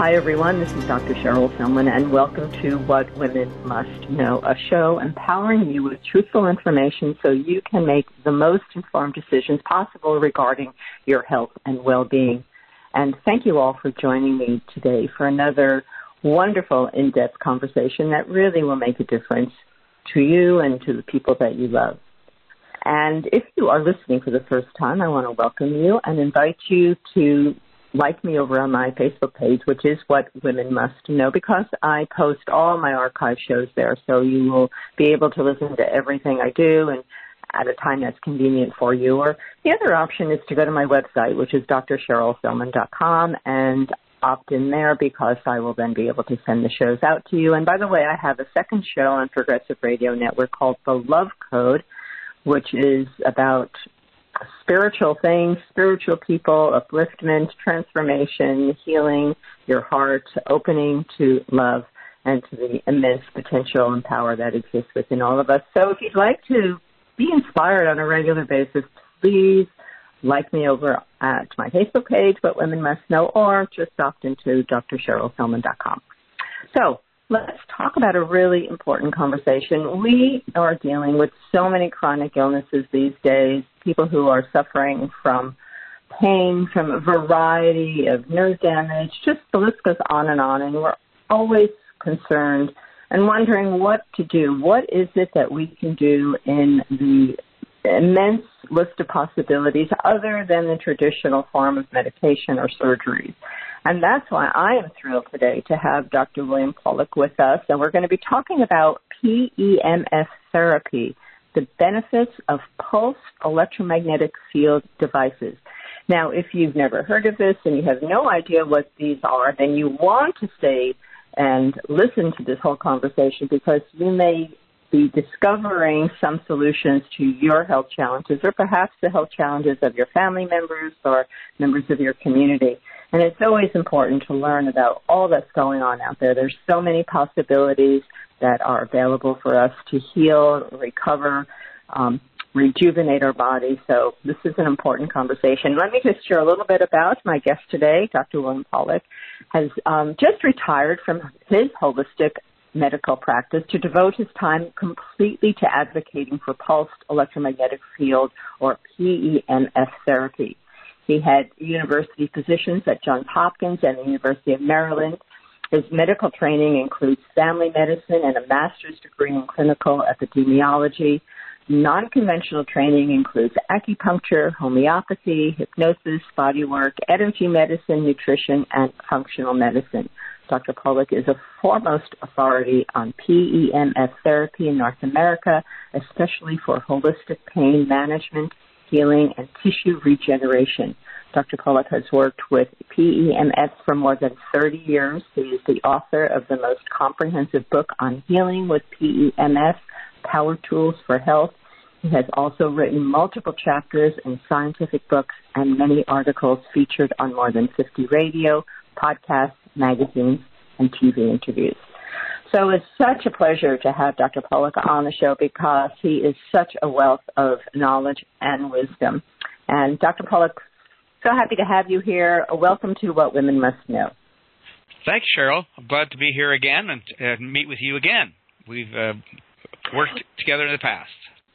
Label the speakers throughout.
Speaker 1: Hi, everyone. This is Dr. Cheryl Tillman, and welcome to What Women Must Know, a show empowering you with truthful information so you can make the most informed decisions possible regarding your health and well-being. And thank you all for joining me today for another wonderful, in-depth conversation that really will make a difference to you and to the people that you love. And if you are listening for the first time, I want to welcome you and invite you to like me over on my Facebook page, which is What Women Must Know, because I post all my archive shows there, so you will be able to listen to everything I do and at a time that's convenient for you. Or the other option is to go to my website, which is drcheryltillman.com, and opt in there because I will then be able to send the shows out to you. And by the way, I have a second show on Progressive Radio Network called The Love Code, which is about spiritual things, spiritual people, upliftment, transformation, healing your heart, opening to love and to the immense potential and power that exists within all of us. So if you'd like to be inspired on a regular basis, please like me over at my Facebook page, What Women Must Know, or just opt into drcheryltillman.com. So let's talk about a really important conversation. We are dealing with so many chronic illnesses these days, people who are suffering from pain, from a variety of nerve damage, just the list goes on, and we're always concerned and wondering what to do. What is it that we can do in the immense list of possibilities other than the traditional form of medication or surgeries? And that's why I am thrilled today to have Dr. William Pollack with us, and we're going to be talking about PEMF therapy, the benefits of pulsed electromagnetic field devices. Now, if you've never heard of this and you have no idea what these are, then you want to stay and listen to this whole conversation, because you may be discovering some solutions to your health challenges, or perhaps the health challenges of your family members or members of your community. And it's always important to learn about all that's going on out there. There's so many possibilities that are available for us to heal, recover, rejuvenate our body. So this is an important conversation. Let me just share a little bit about my guest today. Dr. William Pollack has just retired from his holistic medical practice to devote his time completely to advocating for pulsed electromagnetic field, or PEMF therapy. He had university positions at Johns Hopkins and the University of Maryland. His medical training includes family medicine and a master's degree in clinical epidemiology. Non-conventional training includes acupuncture, homeopathy, hypnosis, bodywork, energy medicine, nutrition, and functional medicine. Dr. Pollack is a foremost authority on PEMF therapy in North America, especially for holistic pain management, healing, and tissue regeneration. Dr. Pollack has worked with PEMF for more than 30 years. He is the author of the most comprehensive book on healing with PEMF, Power Tools for Health. He has also written multiple chapters in scientific books and many articles featured on more than 50 radio, podcasts, magazines, and TV interviews. So it's such a pleasure to have Dr. Pollack on the show, because he is such a wealth of knowledge and wisdom. And Dr. Pollack, so happy to have you here. Welcome to What Women Must Know.
Speaker 2: Thanks, Cheryl. I'm glad to be here again and meet with you again. We've worked together in the past.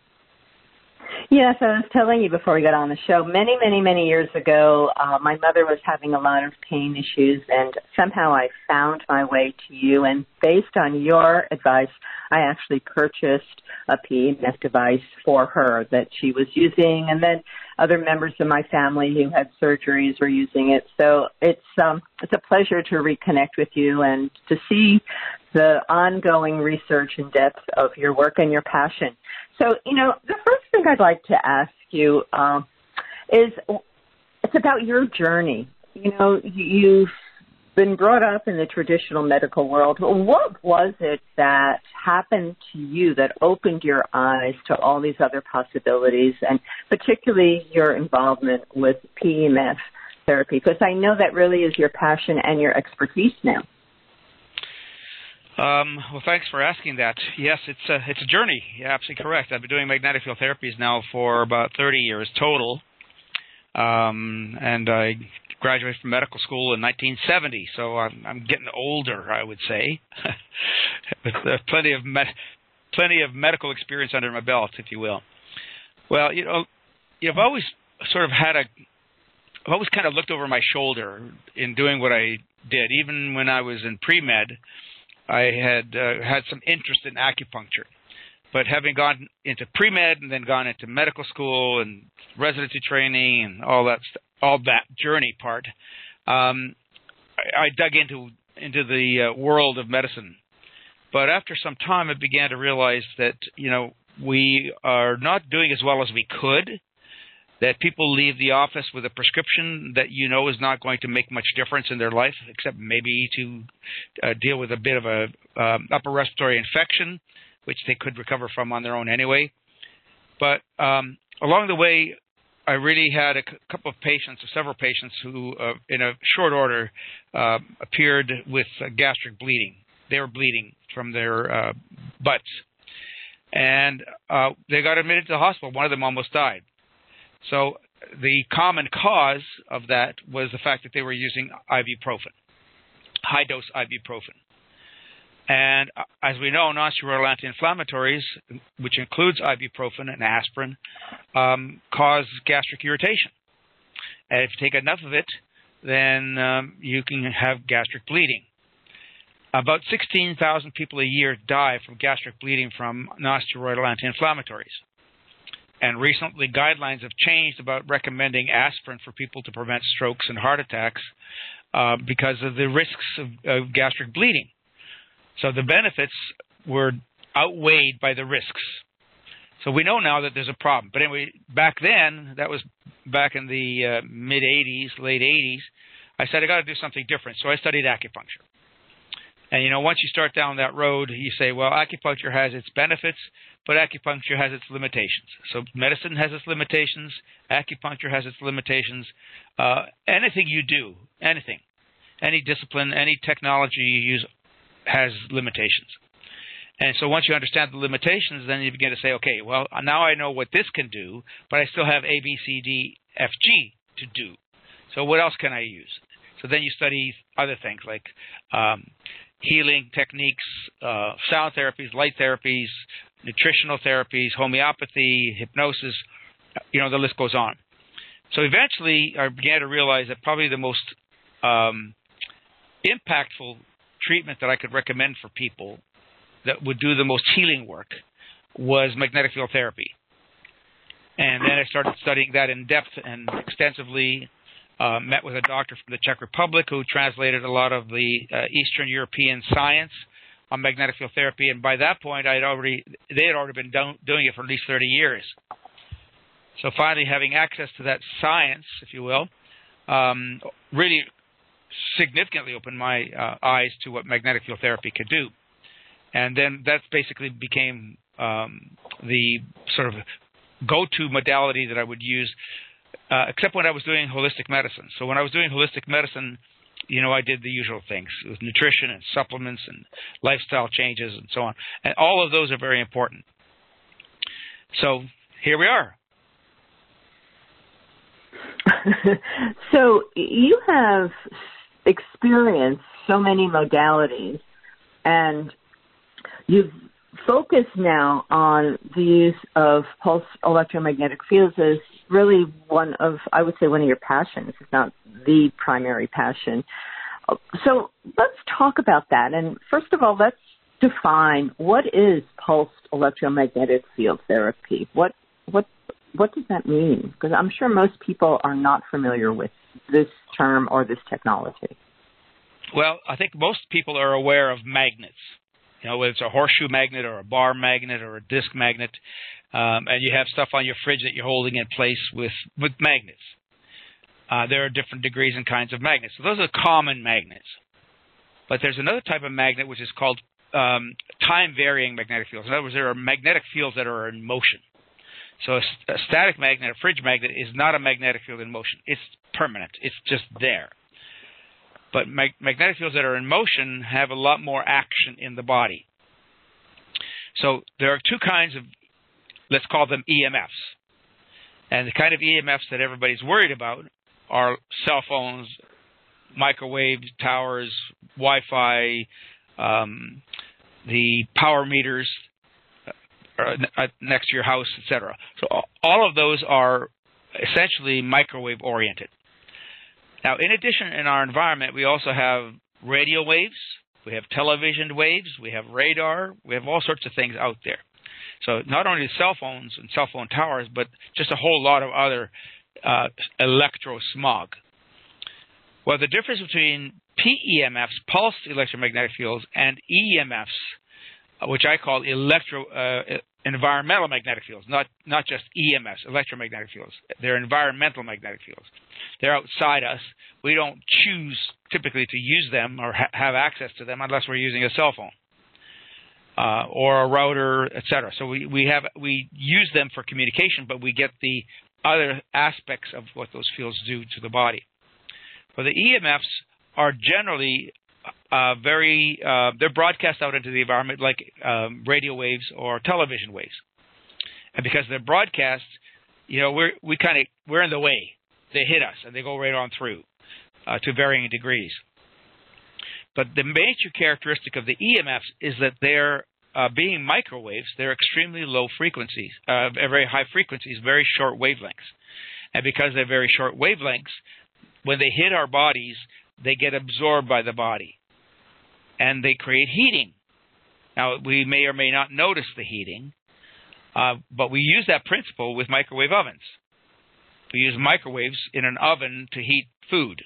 Speaker 1: Yes, I was telling you before we got on the show, many years ago, my mother was having a lot of pain issues, and somehow I found my way to you, and based on your advice, I actually purchased a PEMF device for her that she was using, and then other members of my family who had surgeries were using it. So it's a pleasure to reconnect with you and to see the ongoing research and depth of your work and your passion. So, the first thing I'd like to ask you is it's about your journey. You've been brought up in the traditional medical world. What was it that happened to you that opened your eyes to all these other possibilities, and particularly your involvement with PEMF therapy? Because I know that really is your passion and your expertise now.
Speaker 2: Well, thanks for asking that. Yes, it's a journey. You're absolutely correct. I've been doing magnetic field therapies now for about 30 years total, and I graduated from medical school in 1970, so I'm getting older, I would say, with plenty of medical experience under my belt, if you will. Well, I've always sort of I've always kind of looked over my shoulder in doing what I did. Even when I was in pre-med, I had some interest in acupuncture. But having gone into pre-med and then gone into medical school and residency training and all that journey part, I dug into the world of medicine. But after some time, I began to realize that, we are not doing as well as we could, that people leave the office with a prescription that is not going to make much difference in their life, except maybe to deal with a bit of a upper respiratory infection, which they could recover from on their own anyway. But along the way, I really had several patients who, in a short order, appeared with gastric bleeding. They were bleeding from their butts. And they got admitted to the hospital. One of them almost died. So the common cause of that was the fact that they were using ibuprofen, high-dose ibuprofen. And as we know, nonsteroidal anti-inflammatories, which includes ibuprofen and aspirin, cause gastric irritation. And if you take enough of it, then you can have gastric bleeding. About 16,000 people a year die from gastric bleeding from nonsteroidal anti-inflammatories. And recently, guidelines have changed about recommending aspirin for people to prevent strokes and heart attacks because of the risks of gastric bleeding. So the benefits were outweighed by the risks. So we know now that there's a problem. But anyway, back then, that was back in the mid-'80s, late 80s, I said, I got to do something different. So I studied acupuncture. And, once you start down that road, you say, well, acupuncture has its benefits, but acupuncture has its limitations. So medicine has its limitations. Acupuncture has its limitations. Anything you do, any discipline, any technology you use has limitations. And so once you understand the limitations, then you begin to say, okay, well, now I know what this can do, but I still have A, B, C, D, F, G to do. So what else can I use? So then you study other things like healing techniques, sound therapies, light therapies, nutritional therapies, homeopathy, hypnosis, the list goes on. So eventually I began to realize that probably the most impactful treatment that I could recommend for people that would do the most healing work was magnetic field therapy. And then I started studying that in depth and extensively. Met with a doctor from the Czech Republic who translated a lot of the Eastern European science on magnetic field therapy, and by that point, they had already been doing it for at least 30 years. So finally, having access to that science, if you will, really significantly opened my eyes to what magnetic field therapy could do. And then that basically became the sort of go-to modality that I would use, except when I was doing holistic medicine. So when I was doing holistic medicine, I did the usual things with nutrition and supplements and lifestyle changes and so on. And all of those are very important. So here we are.
Speaker 1: So you have experienced so many modalities, and you've focused now on the use of pulse electromagnetic fields as really one of your passions, if not the primary passion. So let's talk about that. And first of all, let's define what is pulse electromagnetic field therapy. What does that mean? Because I'm sure most people are not familiar with this term or this technology.
Speaker 2: Well, I think most people are aware of magnets. Whether it's a horseshoe magnet or a bar magnet or a disc magnet, and you have stuff on your fridge that you're holding in place with magnets. There are different degrees and kinds of magnets. So those are common magnets. But there's another type of magnet which is called time-varying magnetic fields. In other words, there are magnetic fields that are in motion. So a static magnet, a fridge magnet, is not a magnetic field in motion. It's permanent. It's just there. But magnetic fields that are in motion have a lot more action in the body. So there are two kinds of, let's call them EMFs. And the kind of EMFs that everybody's worried about are cell phones, microwave towers, Wi-Fi, the power meters next to your house, etc. So all of those are essentially microwave oriented. Now, in addition, in our environment, we also have radio waves, we have television waves, we have radar, we have all sorts of things out there. So not only cell phones and cell phone towers, but just a whole lot of other electrosmog. Well, the difference between PEMFs, pulsed electromagnetic fields, and EMFs, which I call environmental magnetic fields, not just EMFs, electromagnetic fields. They're environmental magnetic fields. They're outside us. We don't choose typically to use them or have access to them unless we're using a cell phone or a router, etc. So we use them for communication, but we get the other aspects of what those fields do to the body. Well, the EMFs are generally they're broadcast out into the environment like radio waves or television waves. And because they're broadcast, we're in the way. They hit us and they go right on through to varying degrees. But the major characteristic of the EMFs is that they're being microwaves, they're extremely low frequencies, very high frequencies, very short wavelengths. And because they're very short wavelengths, when they hit our bodies, they get absorbed by the body. And they create heating. Now, we may or may not notice the heating, but we use that principle with microwave ovens. We use microwaves in an oven to heat food.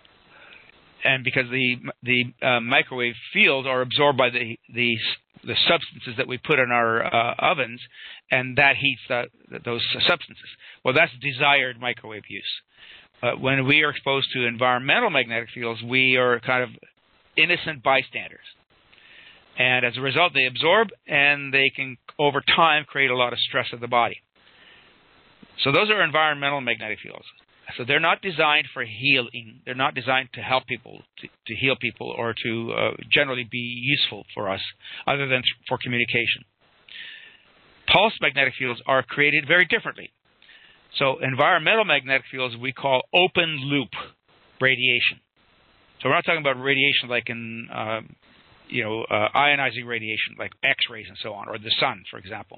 Speaker 2: And because the microwave fields are absorbed by the substances that we put in our ovens, and that heats those substances. Well, that's desired microwave use. When we are exposed to environmental magnetic fields, we are kind of innocent bystanders. And as a result, they absorb, and they can, over time, create a lot of stress of the body. So those are environmental magnetic fields. So they're not designed for healing. They're not designed to help people, to heal people, or to generally be useful for us, other than for communication. Pulsed magnetic fields are created very differently. So environmental magnetic fields we call open loop radiation. So we're not talking about radiation like in, ionizing radiation, like X-rays and so on, or the sun, for example.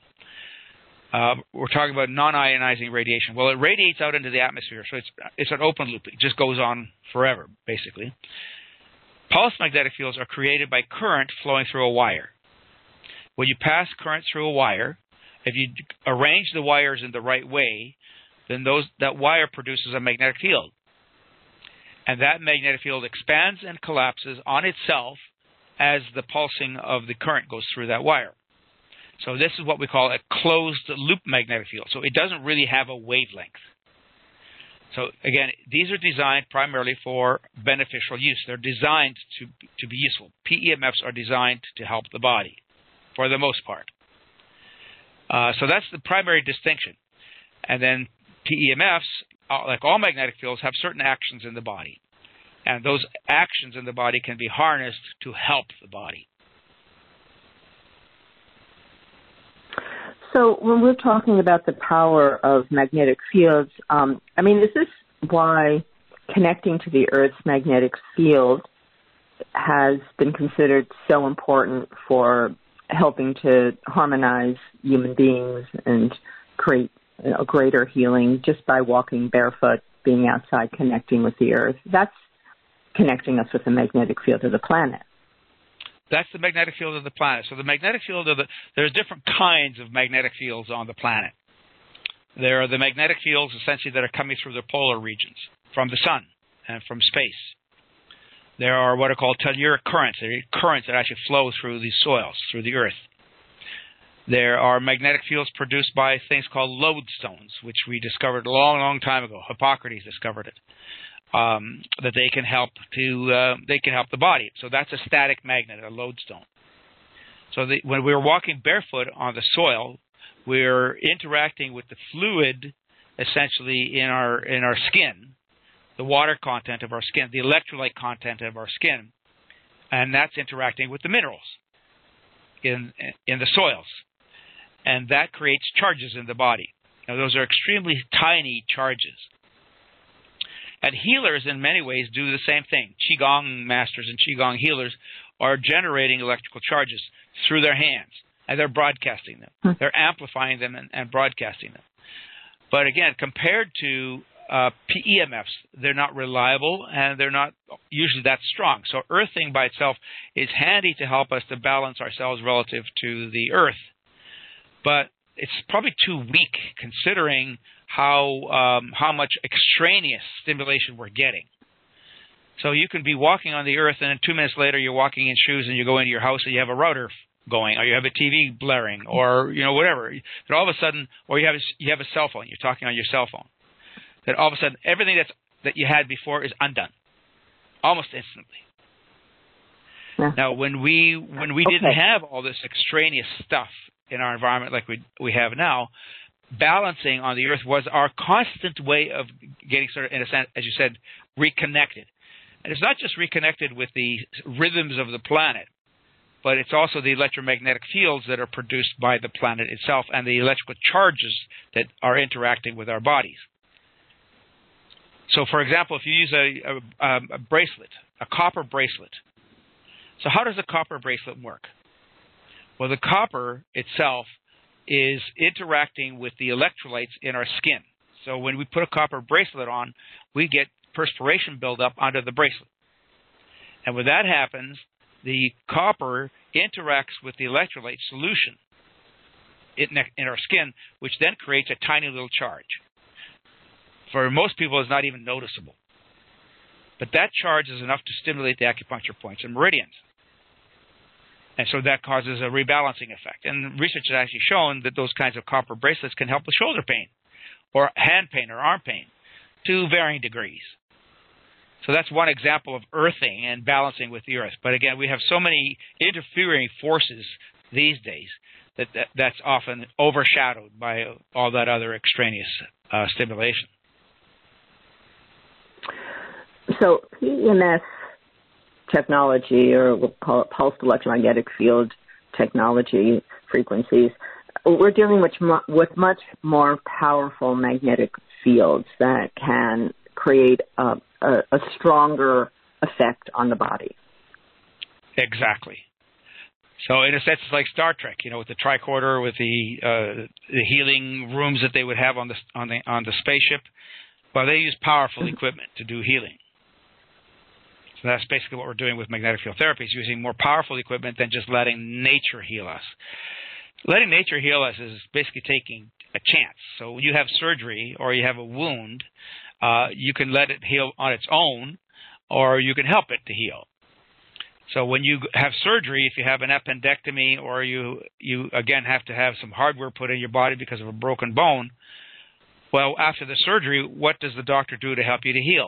Speaker 2: We're talking about non-ionizing radiation. Well, it radiates out into the atmosphere, so it's an open loop. It just goes on forever, basically. Pulsed magnetic fields are created by current flowing through a wire. When you pass current through a wire, if you arrange the wires in the right way, then that wire produces a magnetic field. And that magnetic field expands and collapses on itself as the pulsing of the current goes through that wire. So this is what we call a closed loop magnetic field. So it doesn't really have a wavelength. So again, these are designed primarily for beneficial use. They're designed to be useful. PEMFs are designed to help the body, for the most part. So that's the primary distinction. And then PEMFs, like all magnetic fields, have certain actions in the body. And those actions in the body can be harnessed to help the body.
Speaker 1: So when we're talking about the power of magnetic fields, is this why connecting to the Earth's magnetic field has been considered so important for helping to harmonize human beings and create greater healing just by walking barefoot, being outside, connecting with the Earth? That's connecting us with the magnetic field of the planet.
Speaker 2: That's the magnetic field of the planet. So the magnetic field there's different kinds of magnetic fields on the planet. There are the magnetic fields essentially that are coming through the polar regions, from the sun and from space. There are what are called telluric currents. They're currents that actually flow through the soils, through the earth. There are magnetic fields produced by things called lodestones, which we discovered a long, long time ago. Hippocrates discovered it. That they can help the body. So that's a static magnet, a lodestone. So when we're walking barefoot on the soil, we're interacting with the fluid, essentially in our skin, the water content of our skin, the electrolyte content of our skin, and that's interacting with the minerals in the soils, and that creates charges in the body. Now those are extremely tiny charges. And healers, in many ways, do the same thing. Qigong masters and Qigong healers are generating electrical charges through their hands, and they're broadcasting them. They're amplifying them and broadcasting them. But again, compared to EMFs, they're not reliable, and they're not usually that strong. So earthing by itself is handy to help us to balance ourselves relative to the earth. But it's probably too weak considering how much extraneous stimulation we're getting. So you can be walking on the earth, and then 2 minutes later you're walking in shoes, and you go into your house and you have a router going, or you have a TV blaring, or whatever. Then all of a sudden, or you have a cell phone. You're talking on your cell phone. Then all of a sudden, everything that you had before is undone, almost instantly.
Speaker 1: Yeah.
Speaker 2: Now, when we didn't have all this extraneous stuff in our environment like we have now, balancing on the earth was our constant way of getting sort of, in a sense, as you said, reconnected. And it's not just reconnected with the rhythms of the planet, but it's also the electromagnetic fields that are produced by the planet itself and the electrical charges that are interacting with our bodies. So, for example, if you use a bracelet, a copper bracelet. So how does a copper bracelet work? Well, the copper itself is interacting with the electrolytes in our skin. So when we put a copper bracelet on, we get perspiration buildup under the bracelet. And when that happens, the copper interacts with the electrolyte solution in our skin, which then creates a tiny little charge. For most people, it's not even noticeable. But that charge is enough to stimulate the acupuncture points and meridians. And so that causes a rebalancing effect. And research has actually shown that those kinds of copper bracelets can help with shoulder pain or hand pain or arm pain to varying degrees. So that's one example of earthing and balancing with the earth. But again, we have so many interfering forces these days that's often overshadowed by all that other extraneous stimulation.
Speaker 1: So PEMF technology, or we'll call it pulsed electromagnetic field technology frequencies, we're dealing with much more powerful magnetic fields that can create a stronger effect on the body.
Speaker 2: Exactly. So in a sense, it's like Star Trek, with the tricorder, with the healing rooms that they would have on the spaceship. Well, they use powerful equipment to do healing. So that's basically what we're doing with magnetic field therapy, is using more powerful equipment than just letting nature heal us. Letting nature heal us is basically taking a chance. So when you have surgery or you have a wound, you can let it heal on its own, or you can help it to heal. So when you have surgery, if you have an appendectomy, or you again have to have some hardware put in your body because of a broken bone, well, after the surgery, what does the doctor do to help you to heal?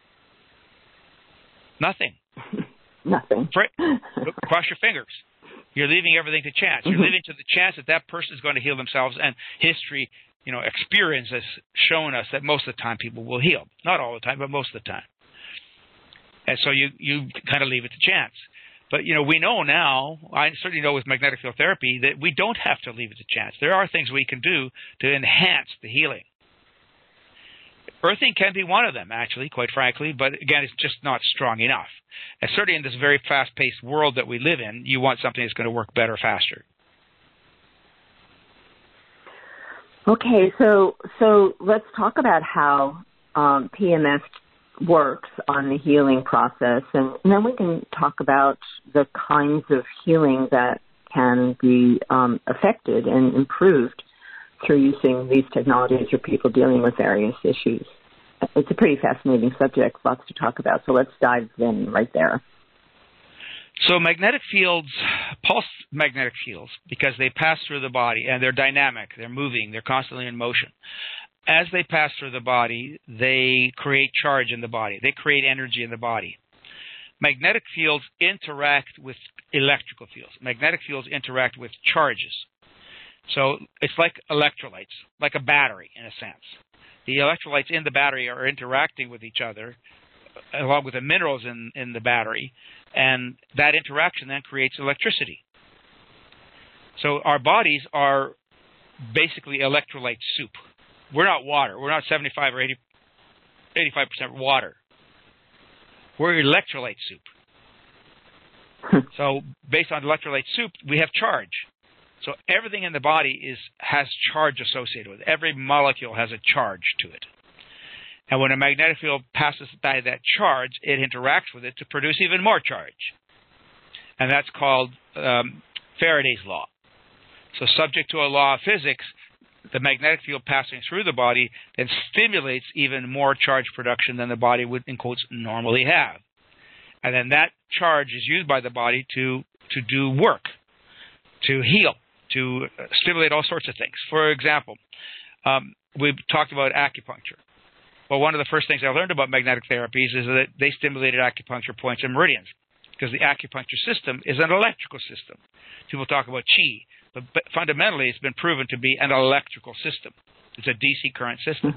Speaker 2: Nothing.
Speaker 1: Nothing.
Speaker 2: Cross your fingers. You're leaving everything to chance. You're leaving to the chance that person is going to heal themselves, and history, experience has shown us that most of the time people will heal. Not all the time, but most of the time. And so you kind of leave it to chance. But, we know now, I certainly know with magnetic field therapy, that we don't have to leave it to chance. There are things we can do to enhance the healing. Earthing can be one of them, actually, quite frankly, but again, it's just not strong enough. And certainly in this very fast-paced world that we live in, you want something that's going to work better, faster.
Speaker 1: Okay, so let's talk about how PEMF works on the healing process, and then we can talk about the kinds of healing that can be affected and improved through using these technologies for people dealing with various issues. It's a pretty fascinating subject, lots to talk about, so let's dive in right there.
Speaker 2: So magnetic fields, pulse magnetic fields, because they pass through the body and they're dynamic, they're moving, they're constantly in motion. As they pass through the body, they create charge in the body. They create energy in the body. Magnetic fields interact with electrical fields. Magnetic fields interact with charges. So it's like electrolytes, like a battery in a sense. The electrolytes in the battery are interacting with each other along with the minerals in the battery, and that interaction then creates electricity. So our bodies are basically electrolyte soup. We're not water. We're not 75 or 85% water. We're electrolyte soup. So based on electrolyte soup, we have charge. So everything in the body has charge associated with it. Every molecule has a charge to it. And when a magnetic field passes by that charge, it interacts with it to produce even more charge. And that's called Faraday's law. So subject to a law of physics, the magnetic field passing through the body then stimulates even more charge production than the body would, in quotes, normally have. And then that charge is used by the body to do work, to heal, to stimulate all sorts of things. For example, we've talked about acupuncture. Well, one of the first things I learned about magnetic therapies is that they stimulated acupuncture points and meridians, because the acupuncture system is an electrical system. People talk about qi, but fundamentally it's been proven to be an electrical system. It's a DC current system.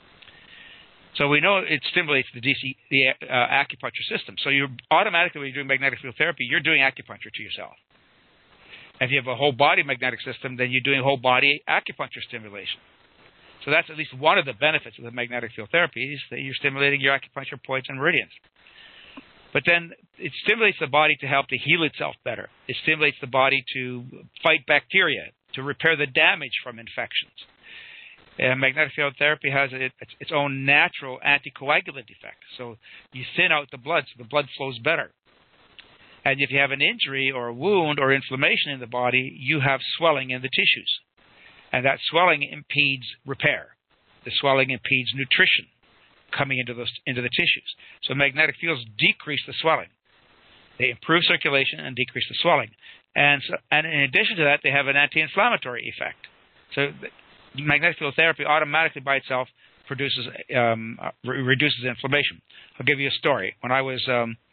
Speaker 2: So we know it stimulates the acupuncture system. So you automatically, when you're doing magnetic field therapy, you're doing acupuncture to yourself. If you have a whole body magnetic system, then you're doing whole body acupuncture stimulation. So that's at least one of the benefits of the magnetic field therapy, is that you're stimulating your acupuncture points and meridians. But then it stimulates the body to help to heal itself better. It stimulates the body to fight bacteria, to repair the damage from infections. And magnetic field therapy has its own natural anticoagulant effect. So you thin out the blood so the blood flows better. And if you have an injury or a wound or inflammation in the body, you have swelling in the tissues. And that swelling impedes repair. The swelling impedes nutrition coming into the tissues. So magnetic fields decrease the swelling. They improve circulation and decrease the swelling. And in addition to that, they have an anti-inflammatory effect. So magnetic field therapy automatically by itself reduces inflammation. I'll give you a story. When I was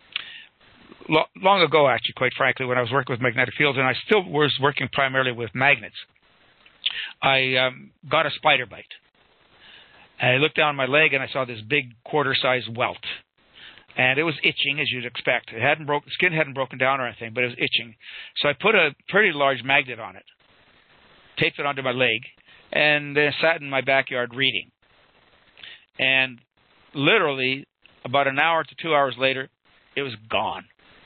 Speaker 2: long ago, actually, quite frankly, when I was working with magnetic fields, and I still was working primarily with magnets, I got a spider bite. And I looked down my leg and I saw this big quarter-sized welt. And it was itching, as you'd expect. The skin hadn't broken down or anything, but it was itching. So I put a pretty large magnet on it, taped it onto my leg, and then sat in my backyard reading. And literally, about an hour to 2 hours later, it was gone.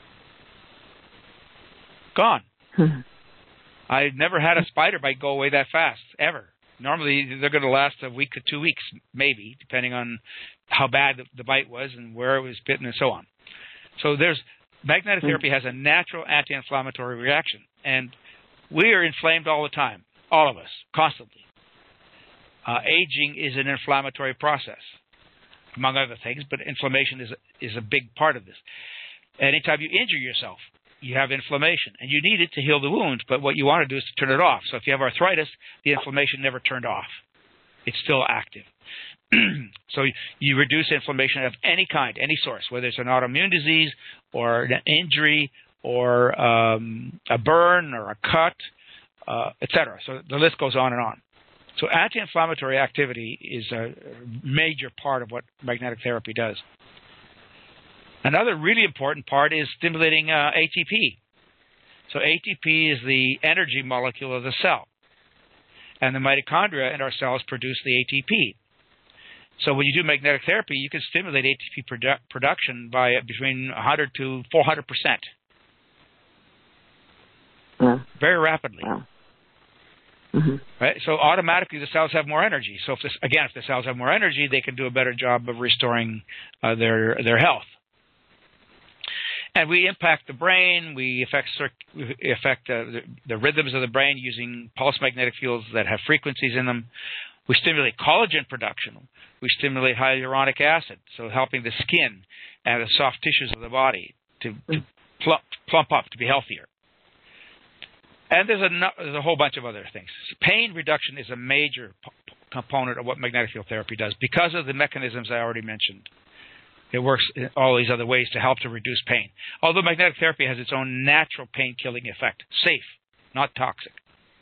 Speaker 2: Gone. I'd never had a spider bite go away that fast, ever. Normally, they're going to last a week to 2 weeks, maybe, depending on how bad the bite was and where it was bitten and so on. So magnetic therapy has a natural anti-inflammatory reaction. And we are inflamed all the time, all of us, constantly. Aging is an inflammatory process, among other things, but inflammation is a big part of this. Anytime you injure yourself, you have inflammation, and you need it to heal the wound, but what you want to do is to turn it off. So if you have arthritis, the inflammation never turned off. It's still active. So you reduce inflammation of any kind, any source, whether it's an autoimmune disease or an injury or a burn or a cut, etc. So the list goes on and on. So anti-inflammatory activity is a major part of what magnetic therapy does. Another really important part is stimulating ATP. So ATP is the energy molecule of the cell. And the mitochondria in our cells produce the ATP. So when you do magnetic therapy, you can stimulate ATP production by between 100 to 400%.
Speaker 1: Yeah.
Speaker 2: Very rapidly.
Speaker 1: Wow. Mm-hmm.
Speaker 2: Right? So automatically the cells have more energy. So if the cells have more energy, they can do a better job of restoring their health. And we impact the brain. We affect the rhythms of the brain using pulse magnetic fields that have frequencies in them. We stimulate collagen production. We stimulate hyaluronic acid, so helping the skin and the soft tissues of the body to plump up, to be healthier. And there's a whole bunch of other things. Pain reduction is a major component of what magnetic field therapy does because of the mechanisms I already mentioned. It works in all these other ways to help to reduce pain. Although magnetic therapy has its own natural pain-killing effect. Safe, not toxic.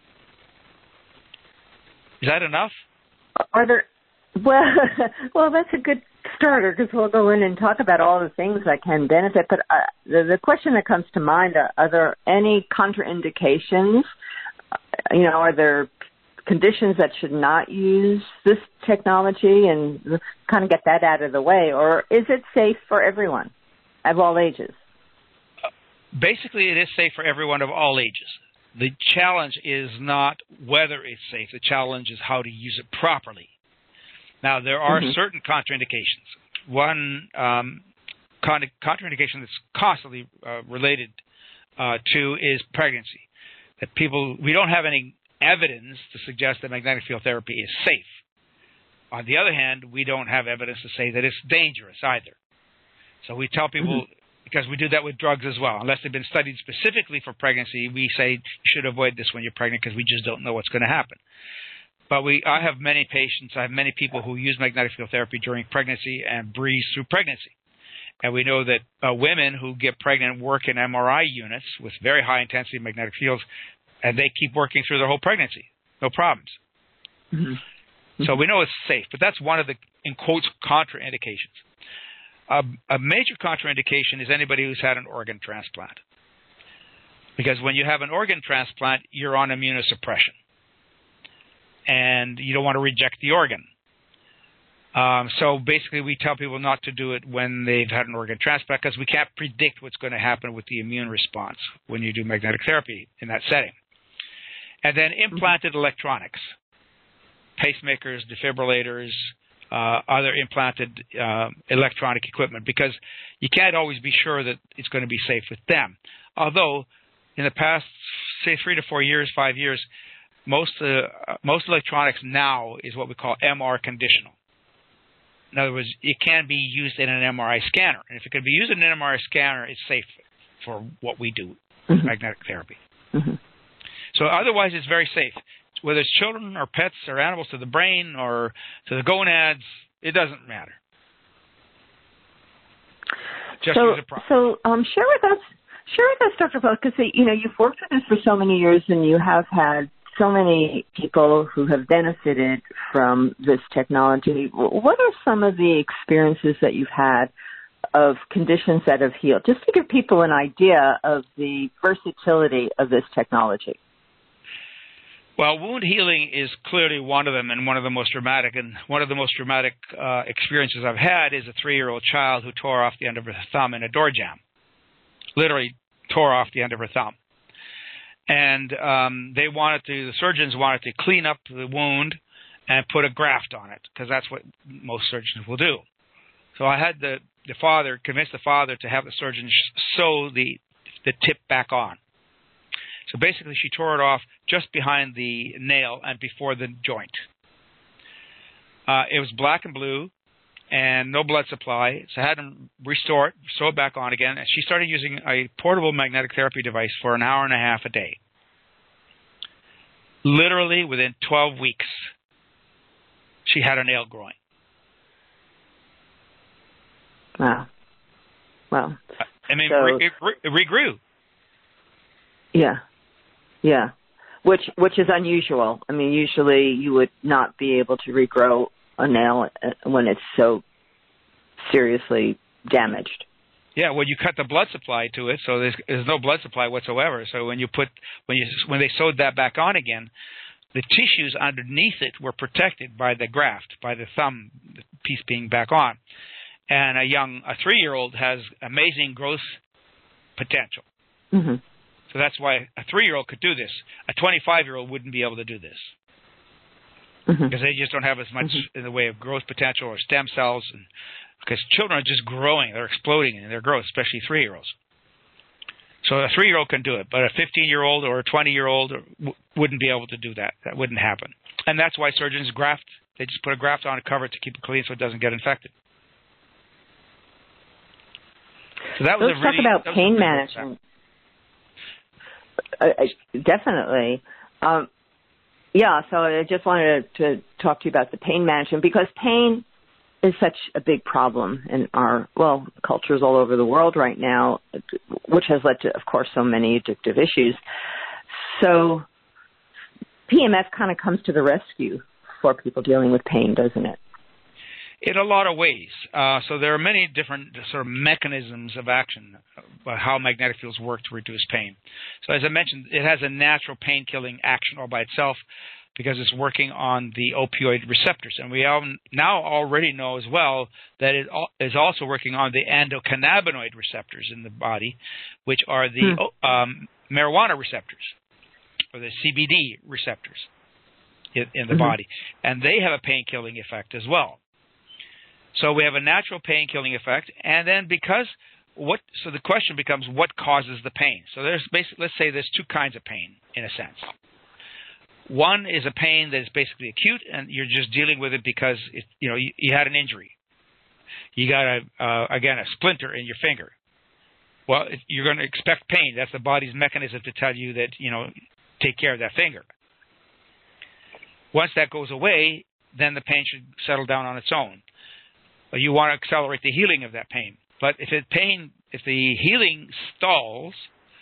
Speaker 2: Is that enough?
Speaker 1: Are there? Well, that's a good starter because we'll go in and talk about all the things that can benefit. But the question that comes to mind, are there any contraindications? Are there conditions that should not use this technology and kind of get that out of the way? Or is it safe for everyone of all ages?
Speaker 2: Basically, it is safe for everyone of all ages. The challenge is not whether it's safe. The challenge is how to use it properly. Now, there are certain contraindications. One contraindication that's constantly related to is pregnancy. That we don't have any evidence to suggest that magnetic field therapy is safe. On the other hand, we don't have evidence to say that it's dangerous either. So we tell people, because we do that with drugs as well, unless they've been studied specifically for pregnancy, we say you should avoid this when you're pregnant because we just don't know what's going to happen. But I have many patients, I have many people who use magnetic field therapy during pregnancy and breeze through pregnancy. And we know that women who get pregnant work in MRI units with very high intensity magnetic fields, and they keep working through their whole pregnancy, no problems. So we know it's safe, but that's one of the, in quotes, contraindications. A major contraindication is anybody who's had an organ transplant. Because when you have an organ transplant, you're on immunosuppression. And you don't want to reject the organ. So basically, we tell people not to do it when they've had an organ transplant because we can't predict what's going to happen with the immune response when you do magnetic therapy in that setting. And then implanted electronics, pacemakers, defibrillators, other implanted electronic equipment, because you can't always be sure that it's going to be safe with them. Although, in the past, say 3 to 4 years, 5 years, most electronics now is what we call MR conditional. In other words, it can be used in an MRI scanner. And if it can be used in an MRI scanner, it's safe for what we do with magnetic therapy. So otherwise, it's very safe. Whether it's children or pets or animals to the brain or to the gonads, it doesn't matter. Just use it properly.
Speaker 1: So share with us, Dr. Post, because you've worked with this for so many years, and you have had so many people who have benefited from this technology. What are some of the experiences that you've had of conditions that have healed? Just to give people an idea of the versatility of this technology.
Speaker 2: Well, wound healing is clearly one of them, and one of the most dramatic. And one of the most dramatic experiences I've had is a 3-year-old child who tore off the end of her thumb in a door jamb. Literally tore off the end of her thumb. And the surgeons wanted to clean up the wound and put a graft on it, because that's what most surgeons will do. So I had convince the father to have the surgeon sew the tip back on. So basically, she tore it off just behind the nail and before the joint. It was black and blue and no blood supply, so I had them restore it, sew it back on again, and she started using a portable magnetic therapy device for an hour and a half a day. Literally, within 12 weeks, she had a nail growing.
Speaker 1: Wow. Wow.
Speaker 2: I mean, it regrew.
Speaker 1: Yeah. Which is unusual. I mean, usually you would not be able to regrow a nail when it's so seriously damaged.
Speaker 2: Yeah, well, you cut the blood supply to it, so there's no blood supply whatsoever. So when they sewed that back on again, the tissues underneath it were protected by the graft, by the thumb piece being back on. And a 3-year-old has amazing growth potential. So that's why a 3-year-old could do this. A 25-year-old wouldn't be able to do this. Because they just don't have as much in the way of growth potential or stem cells. Because children are just growing. They're exploding in their growth, especially 3-year-olds. So a 3-year-old can do it, but a 15-year-old or a 20-year-old wouldn't be able to do that. That wouldn't happen. And that's why surgeons graft. They just put a graft on to cover it to keep it clean so it doesn't get infected. So that was
Speaker 1: Let's talk about pain management. Definitely. So I just wanted to talk to you about the pain management, because pain is such a big problem in our, cultures all over the world right now, which has led to, of course, so many addictive issues. So PMF kind of comes to the rescue for people dealing with pain, doesn't it?
Speaker 2: In a lot of ways. So there are many different sort of mechanisms of action about how magnetic fields work to reduce pain. So as I mentioned, it has a natural pain-killing action all by itself, because it's working on the opioid receptors. And we now already know as well that it is also working on the endocannabinoid receptors in the body, which are the marijuana receptors, or the CBD receptors in the body. And they have a pain-killing effect as well. So we have a natural pain-killing effect, and then so the question becomes, what causes the pain? So there's basically, let's say there's two kinds of pain, in a sense. One is a pain that is basically acute, and you're just dealing with it because you had an injury. You got a splinter in your finger. Well, you're going to expect pain. That's the body's mechanism to tell you that, take care of that finger. Once that goes away, then the pain should settle down on its own. You want to accelerate the healing of that pain. But if the healing stalls,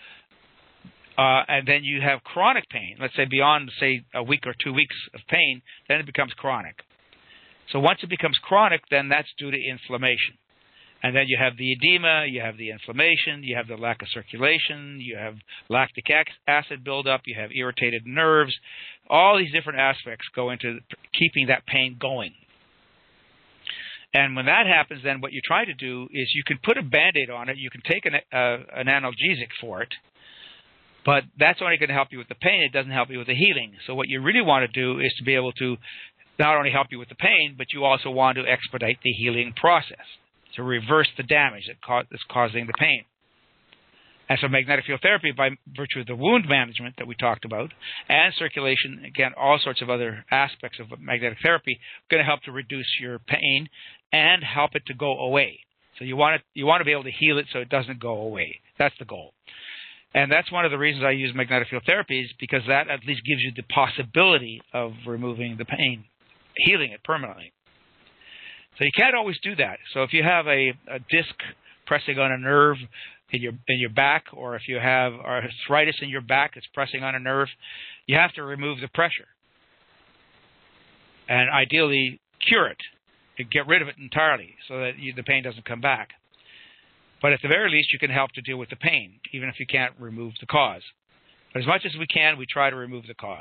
Speaker 2: and then you have chronic pain, let's say beyond, say, a week or 2 weeks of pain, then it becomes chronic. So once it becomes chronic, then that's due to inflammation. And then you have the edema, you have the inflammation, you have the lack of circulation, you have lactic acid buildup, you have irritated nerves. All these different aspects go into keeping that pain going. And when that happens, then what you try to do is you can put a Band-Aid on it. You can take an analgesic for it, but that's only going to help you with the pain. It doesn't help you with the healing. So what you really want to do is to be able to not only help you with the pain, but you also want to expedite the healing process, to reverse the damage that's causing the pain. And so magnetic field therapy, by virtue of the wound management that we talked about, and circulation, again, all sorts of other aspects of magnetic therapy, are going to help to reduce your pain and help it to go away. So you want to be able to heal it so it doesn't go away. That's the goal. And that's one of the reasons I use magnetic field therapy, is because that at least gives you the possibility of removing the pain, healing it permanently. So you can't always do that. So if you have a disc pressing on a nerve in your back, or if you have arthritis in your back that's pressing on a nerve, you have to remove the pressure and ideally cure it, to get rid of it entirely so that the pain doesn't come back. But at the very least, you can help to deal with the pain, even if you can't remove the cause. But as much as we can, we try to remove the cause.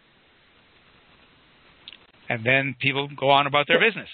Speaker 2: And then people go on about their business.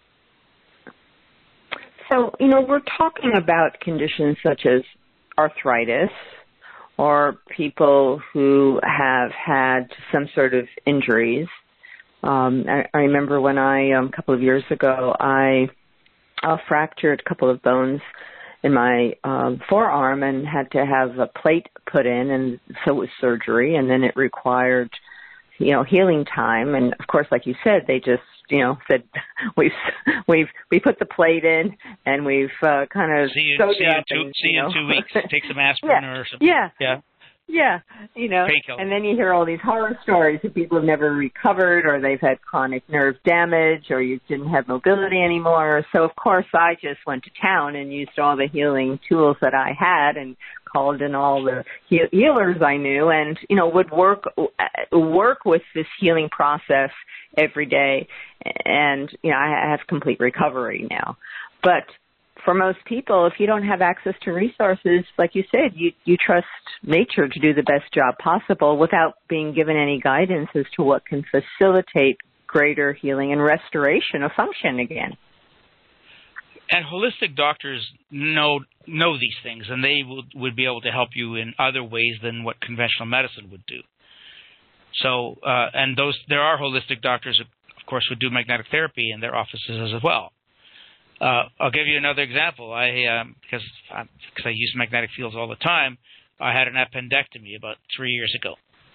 Speaker 1: So, we're talking about conditions such as arthritis, or people who have had some sort of injuries. I remember when a couple of years ago, I fractured a couple of bones in my forearm and had to have a plate put in, and so it was surgery, and then it required, healing time. And of course, like you said, they just, said we put the plate in, and we've kind of
Speaker 2: see you in 2 weeks. Take some aspirin or something.
Speaker 1: Yeah, and then you hear all these horror stories of people who've never recovered, or they've had chronic nerve damage, or you didn't have mobility anymore. So, of course, I just went to town and used all the healing tools that I had and called in all the healers I knew, and, would work with this healing process every day. And, I have complete recovery now. But for most people, if you don't have access to resources, like you said, you trust nature to do the best job possible without being given any guidance as to what can facilitate greater healing and restoration of function again.
Speaker 2: And holistic doctors know these things, and they would be able to help you in other ways than what conventional medicine would do. So, there are holistic doctors, of course, who do magnetic therapy in their offices as well. I'll give you another example. Because I use magnetic fields all the time, I had an appendectomy about 3 years ago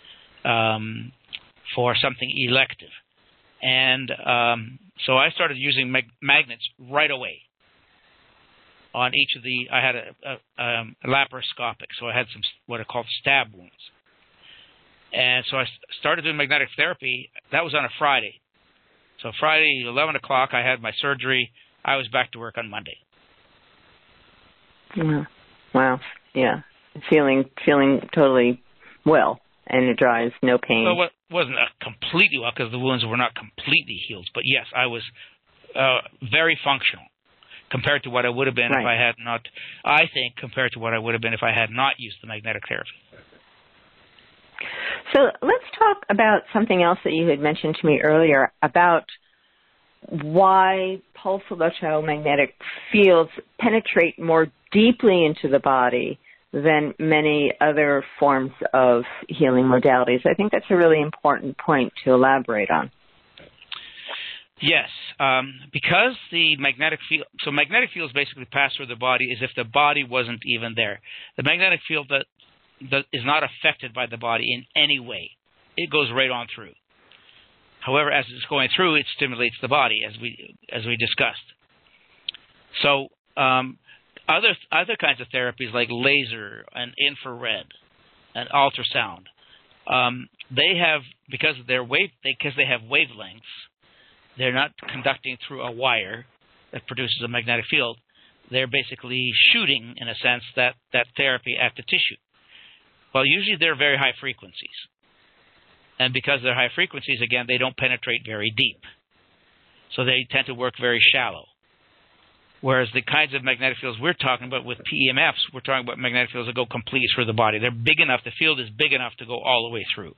Speaker 2: for something elective. And so I started using magnets right away on each of I had a laparoscopic, so I had some what are called stab wounds. And so I started doing magnetic therapy. That was on a Friday. So Friday, 11 o'clock, I had my surgery. I was back to work on Monday.
Speaker 1: Wow. Yeah. Feeling totally well, energized, no pain.
Speaker 2: Well, it wasn't completely well because the wounds were not completely healed. But yes, I was very functional compared to what I would have been if I had not, compared to what I would have been if I had not used the magnetic therapy.
Speaker 1: So let's talk about something else that you had mentioned to me earlier about why pulse electromagnetic fields penetrate more deeply into the body than many other forms of healing modalities. I think that's a really important point to elaborate on.
Speaker 2: Yes, because the magnetic field, so magnetic fields basically pass through the body as if the body wasn't even there. The magnetic field that is not affected by the body in any way. It goes right on through. However, as it's going through, it stimulates the body, as we discussed. So other kinds of therapies like laser and infrared and ultrasound, they have, because they have wavelengths, they're not conducting through a wire that produces a magnetic field. They're basically shooting, in a sense, that therapy at the tissue. Well, usually they're very high frequencies. And because they're high frequencies, again, they don't penetrate very deep. So they tend to work very shallow. Whereas the kinds of magnetic fields we're talking about with PEMFs, we're talking about magnetic fields that go completely through the body. They're big enough, the field is big enough to go all the way through.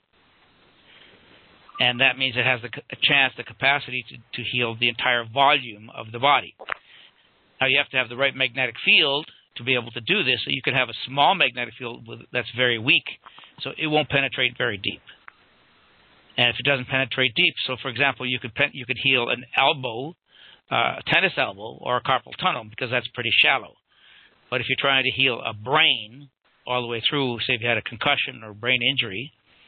Speaker 2: And that means it has a chance, the capacity to heal the entire volume of the body. Now, you have to have the right magnetic field to be able to do this. So you could have a small magnetic field that's very weak, so it won't penetrate very deep. And if it doesn't penetrate deep, so for example, you could heal an elbow, a tennis elbow, or a carpal tunnel, because that's pretty shallow. But if you're trying to heal a brain all the way through, say if you had a concussion or brain injury,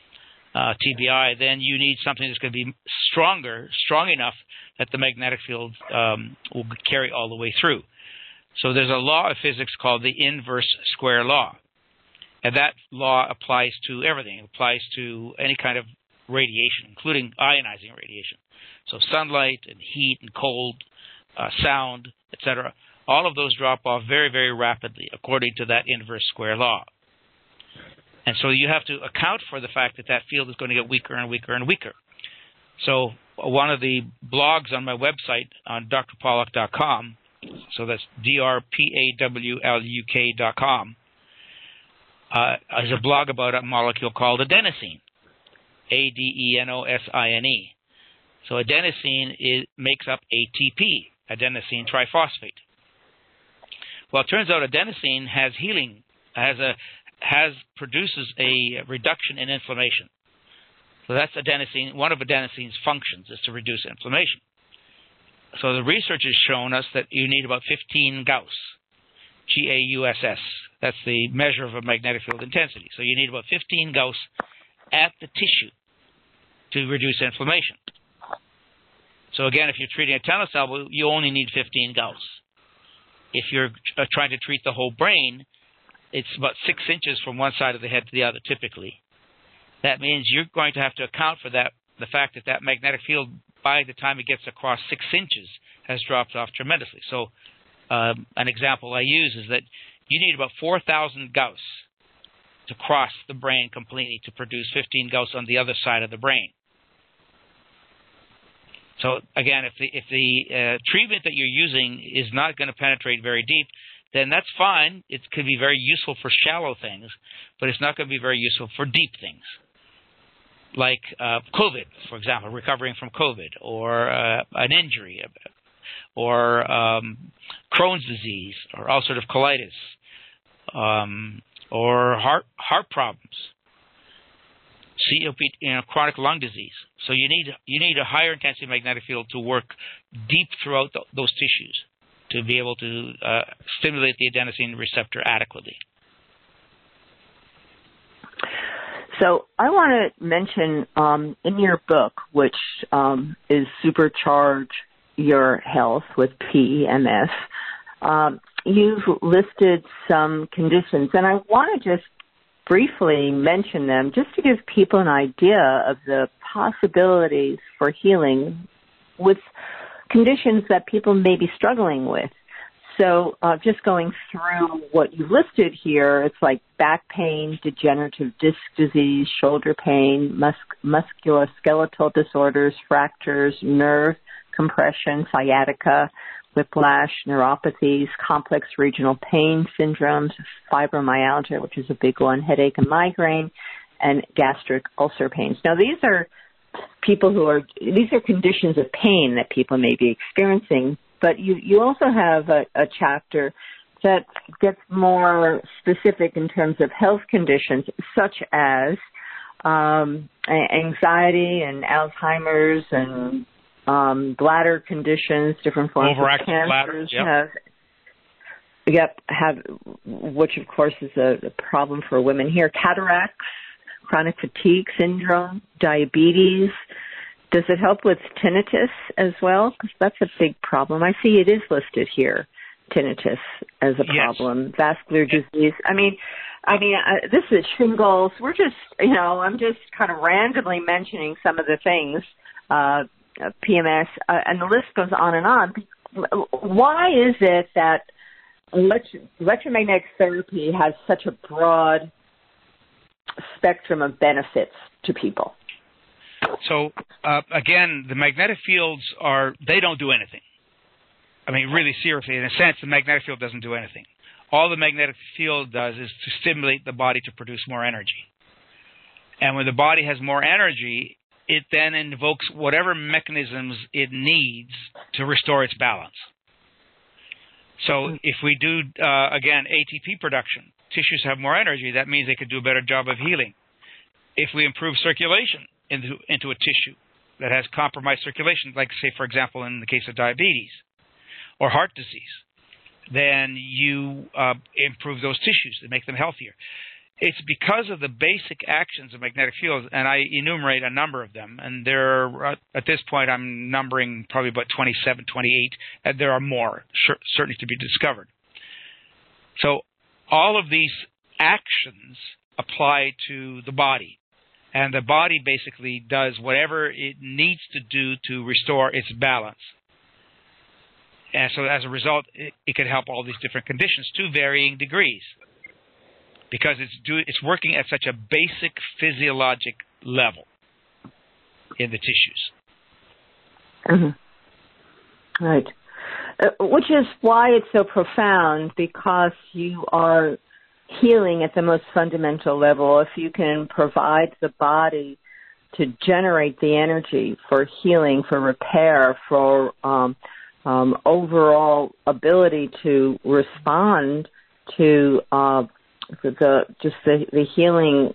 Speaker 2: TBI, then you need something that's going to be strong enough that the magnetic field will carry all the way through. So there's a law of physics called the inverse square law. And that law applies to everything. It applies to any kind of radiation, including ionizing radiation. So sunlight and heat and cold, sound, etc. All of those drop off very, very rapidly according to that inverse square law. And so you have to account for the fact that field is going to get weaker and weaker and weaker. So one of the blogs on my website on drpawluk.com, so that's drpawluk.com, is a blog about a molecule called adenosine, adenosine. So adenosine makes up ATP, adenosine triphosphate. Well, it turns out adenosine produces a reduction in inflammation. So that's adenosine. One of adenosine's functions is to reduce inflammation. So the research has shown us that you need about 15 Gauss, G-A-U-S-S. That's the measure of a magnetic field intensity. So you need about 15 Gauss at the tissue to reduce inflammation. So again, if you're treating a tennis elbow, you only need 15 Gauss. If you're trying to treat the whole brain, it's about 6 inches from one side of the head to the other, typically. That means you're going to have to account for the fact that magnetic field, by the time it gets across 6 inches, has dropped off tremendously. So an example I use is that you need about 4,000 Gauss to cross the brain completely to produce 15 Gauss on the other side of the brain. So again, if the treatment that you're using is not going to penetrate very deep, then that's fine. It could be very useful for shallow things, but it's not going to be very useful for deep things. Like COVID, for example, recovering from COVID, or an injury, or Crohn's disease, or ulcerative colitis, or heart problems, COPD, chronic lung disease. So you need a higher intensity magnetic field to work deep throughout those tissues to be able to stimulate the adenosine receptor adequately.
Speaker 1: So I want to mention in your book, which is Supercharge Your Health with PEMF, you've listed some conditions, and I want to just briefly mention them just to give people an idea of the possibilities for healing with conditions that people may be struggling with. So just going through what you listed here, it's like back pain, degenerative disc disease, shoulder pain, musculoskeletal disorders, fractures, nerve compression, sciatica, whiplash, neuropathies, complex regional pain syndromes, fibromyalgia, which is a big one, headache and migraine, and gastric ulcer pains. Now, these are conditions of pain that people may be experiencing, but you also have a chapter that gets more specific in terms of health conditions such as anxiety and Alzheimer's and bladder conditions, different forms
Speaker 2: overactive
Speaker 1: of cancers.
Speaker 2: bladder.
Speaker 1: Have which of course is a problem for women here. Cataracts, chronic fatigue syndrome, diabetes. Does it help with tinnitus as well? Because that's a big problem. I see it is listed here, tinnitus as a problem. Yes. Vascular disease. I mean, this is shingles. We're just, I'm just kind of randomly mentioning some of the things, PMS, and the list goes on and on. Why is it that electromagnetic therapy has such a broad spectrum of benefits to people?
Speaker 2: So, again, the magnetic fields they don't do anything. I mean, really seriously, in a sense, the magnetic field doesn't do anything. All the magnetic field does is to stimulate the body to produce more energy. And when the body has more energy, it then invokes whatever mechanisms it needs to restore its balance. So if we do, again, ATP production, tissues have more energy, that means they could do a better job of healing. If we improve circulation into a tissue that has compromised circulation, like, say, for example, in the case of diabetes or heart disease, then you improve those tissues to make them healthier. It's because of the basic actions of magnetic fields, and I enumerate a number of them, and at this point I'm numbering probably about 27, 28, and there are more certainly to be discovered. So all of these actions apply to the body, and the body basically does whatever it needs to do to restore its balance. And so as a result, it can help all these different conditions to varying degrees, because it's working at such a basic physiologic level in the tissues.
Speaker 1: Mm-hmm. Right. Which is why it's so profound, because you are healing at the most fundamental level. If you can provide the body to generate the energy for healing, for repair, for overall ability to respond to the healing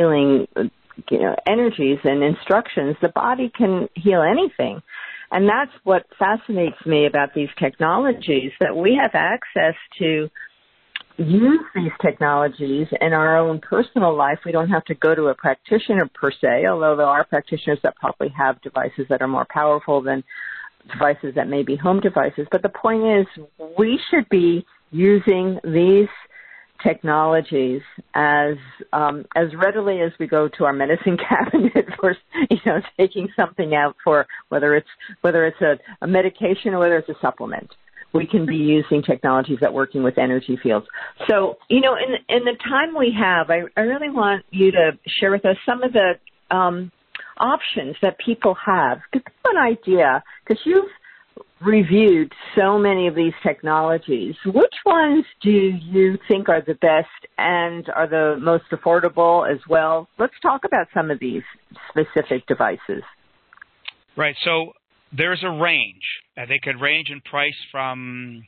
Speaker 1: energies and instructions, the body can heal anything. And that's what fascinates me about these technologies, that we have access to use these technologies in our own personal life. We don't have to go to a practitioner per se, although there are practitioners that probably have devices that are more powerful than devices that may be home devices. But the point is, we should be using these technologies as readily as we go to our medicine cabinet for taking something out for whether it's a medication or whether it's a supplement. We can be using technologies that working with energy fields. So, in the time we have, I really want you to share with us some of the options that people have. Give them an idea, because you've reviewed so many of these technologies. Which ones do you think are the best and are the most affordable as well? Let's talk about some of these specific devices.
Speaker 2: Right. So there's a range. They could range in price from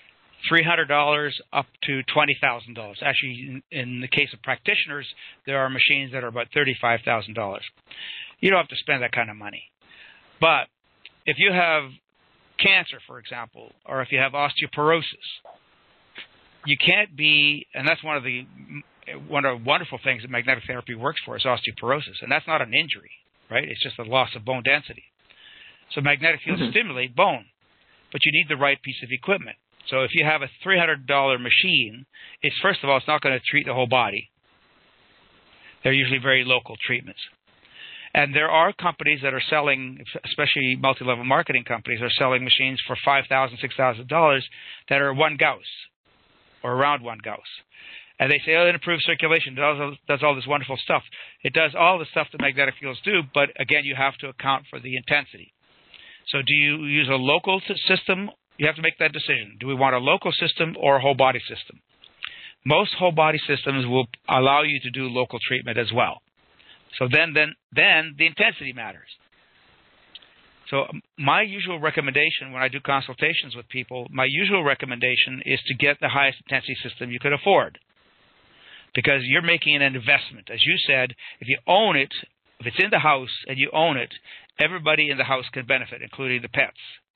Speaker 2: $300 up to $20,000. Actually, in the case of practitioners, there are machines that are about $35,000. You don't have to spend that kind of money. But if you have cancer, for example, or if you have osteoporosis, you can't be, and that's one of the wonderful things that magnetic therapy works for, is osteoporosis, and that's not an injury, right? It's just a loss of bone density. So magnetic fields stimulate bone, but you need the right piece of equipment. So if you have a $300 machine, first of all, it's not going to treat the whole body. They're usually very local treatments. And there are companies that are selling, especially multi-level marketing companies, are selling machines for $5,000, $6,000 that are 1 Gauss or around 1 Gauss. And they say, it improves circulation, does all this wonderful stuff. It does all the stuff that magnetic fields do, but again, you have to account for the intensity. So do you use a local system? You have to make that decision. Do we want a local system or a whole body system? Most whole body systems will allow you to do local treatment as well. So then the intensity matters. So my usual recommendation when I do consultations with people, my usual recommendation is to get the highest intensity system you could afford. Because you're making an investment. As you said, if you own it, if it's in the house and you own it, everybody in the house can benefit, including the pets.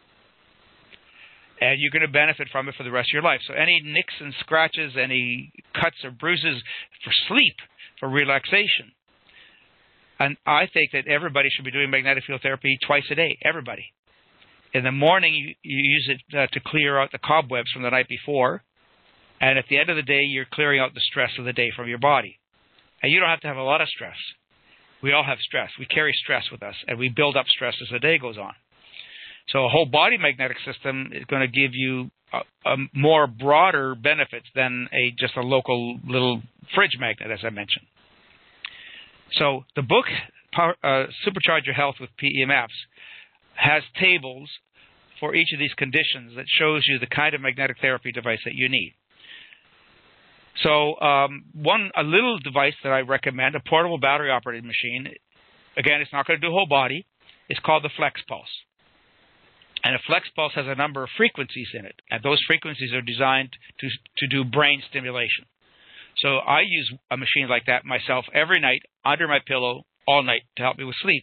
Speaker 2: And you're going to benefit from it for the rest of your life. So any nicks and scratches, any cuts or bruises for sleep, for relaxation. And I think that everybody should be doing magnetic field therapy twice a day, everybody. In the morning, you use it to clear out the cobwebs from the night before. And at the end of the day, you're clearing out the stress of the day from your body. And you don't have to have a lot of stress. We all have stress. We carry stress with us, and we build up stress as the day goes on. So a whole body magnetic system is going to give you a more broader benefits than just a local little fridge magnet, as I mentioned. So the book, Supercharge Your Health with PEMFs, has tables for each of these conditions that shows you the kind of magnetic therapy device that you need. So a little device that I recommend, a portable battery-operated machine, again, it's not going to do whole body, it's called the Flex Pulse. And a Flex Pulse has a number of frequencies in it, and those frequencies are designed to do brain stimulation. So I use a machine like that myself every night under my pillow all night to help me with sleep.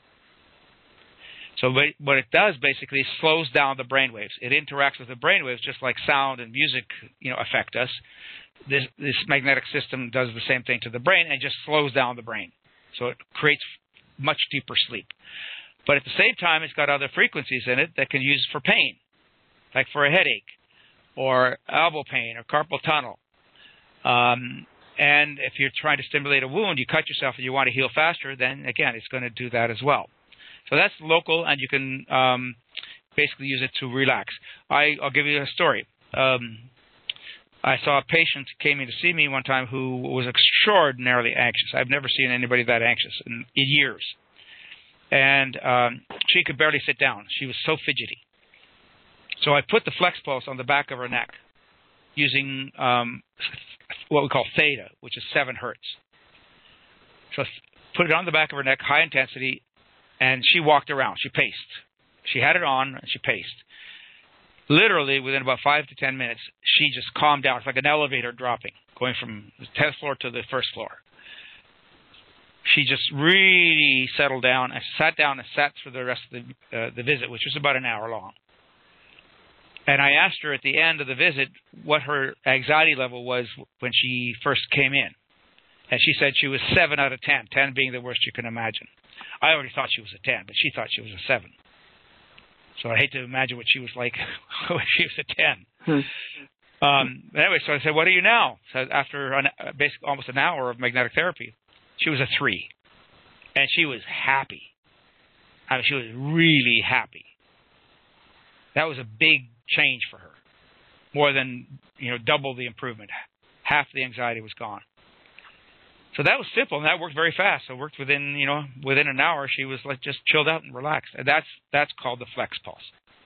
Speaker 2: So what it does basically slows down the brain waves. It interacts with the brain waves just like sound and music, affect us. This magnetic system does the same thing to the brain and just slows down the brain. So it creates much deeper sleep. But at the same time, it's got other frequencies in it that can use for pain, like for a headache or elbow pain or carpal tunnel. And if you're trying to stimulate a wound, you cut yourself and you want to heal faster, then again, it's going to do that as well. So that's local, and you can basically use it to relax. I'll give you a story. I saw a patient who came in to see me one time who was extraordinarily anxious. I've never seen anybody that anxious in years. And she could barely sit down. She was so fidgety. So I put the Flex Pulse on the back of her neck using what we call theta, which is 7 hertz. So put it on the back of her neck, high intensity, and she walked around. She paced. She had it on, and she paced. Literally, within about 5 to 10 minutes, she just calmed down. It's like an elevator dropping, going from the 10th floor to the 1st floor. She just really settled down and sat down and sat for the rest of the visit, which was about an hour long. And I asked her at the end of the visit what her anxiety level was when she first came in. And she said she was 7 out of 10, 10 being the worst you can imagine. I already thought she was a 10, but she thought she was a 7. So I hate to imagine what she was like when she was a 10. Anyway, so I said, what are you now? So after basically almost an hour of magnetic therapy, she was a 3. And she was happy. I mean, she was really happy. That was a big change for her. More than, double the improvement. Half the anxiety was gone. So that was simple, and that worked very fast. So it worked within an hour. She was like just chilled out and relaxed. And that's called the Flex Pulse.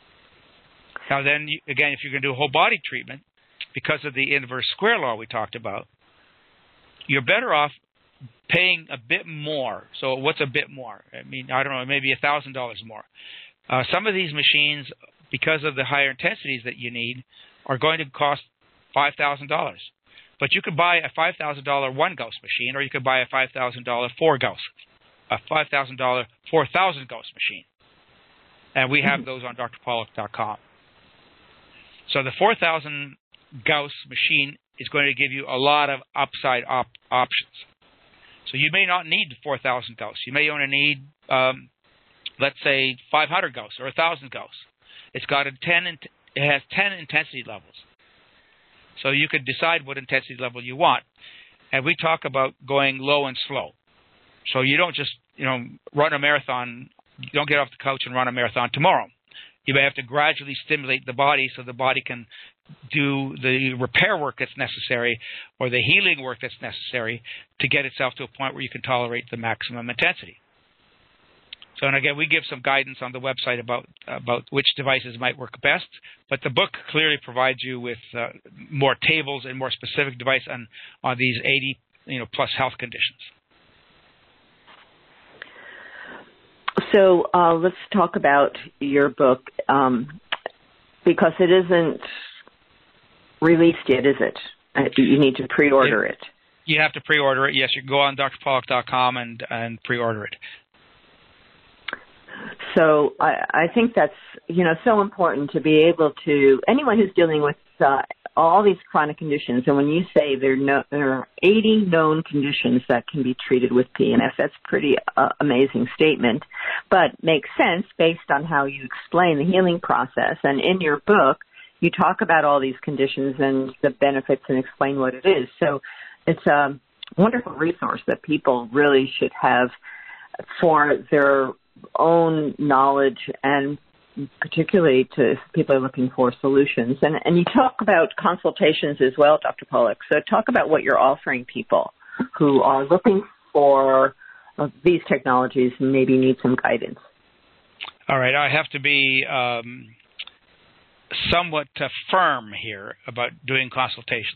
Speaker 2: Now then, again, if you're going to do a whole body treatment, because of the inverse square law we talked about, you're better off paying a bit more. So what's a bit more? I mean, I don't know, maybe $1,000 more. Some of these machines, because of the higher intensities that you need, are going to cost $5,000. But you could buy a $5,000 1 Gauss machine, or you could buy a $5,000 4 Gauss, a $5,000 4,000 Gauss machine. And we have those on drpollock.com. So the 4,000 Gauss machine is going to give you a lot of upside options. So you may not need 4,000 Gauss. You may only need, let's say, 500 Gauss or 1,000 Gauss. It has 10 intensity levels. So you could decide what intensity level you want. And we talk about going low and slow. So you don't just, run a marathon. You don't get off the couch and run a marathon tomorrow. You may have to gradually stimulate the body so the body can do the repair work that's necessary or the healing work that's necessary to get itself to a point where you can tolerate the maximum intensity. So, and again, we give some guidance on the website about which devices might work best, but the book clearly provides you with more tables and more specific advice on these 80 plus health conditions.
Speaker 1: So let's talk about your book, because it isn't released yet, is it? You need to pre-order it.
Speaker 2: You have to pre-order it. Yes, you can go on drpollack.com and pre-order it.
Speaker 1: So I think that's, so important to be able to, anyone who's dealing with all these chronic conditions, and when you say there are 80 known conditions that can be treated with PNF, that's a pretty amazing statement, but makes sense based on how you explain the healing process. And in your book, you talk about all these conditions and the benefits and explain what it is. So it's a wonderful resource that people really should have for their own knowledge, and particularly to people who are looking for solutions. And you talk about consultations as well, Dr. Pollack. So talk about what you're offering people who are looking for these technologies and maybe need some guidance. All
Speaker 2: right. I have to be somewhat firm here about doing consultations.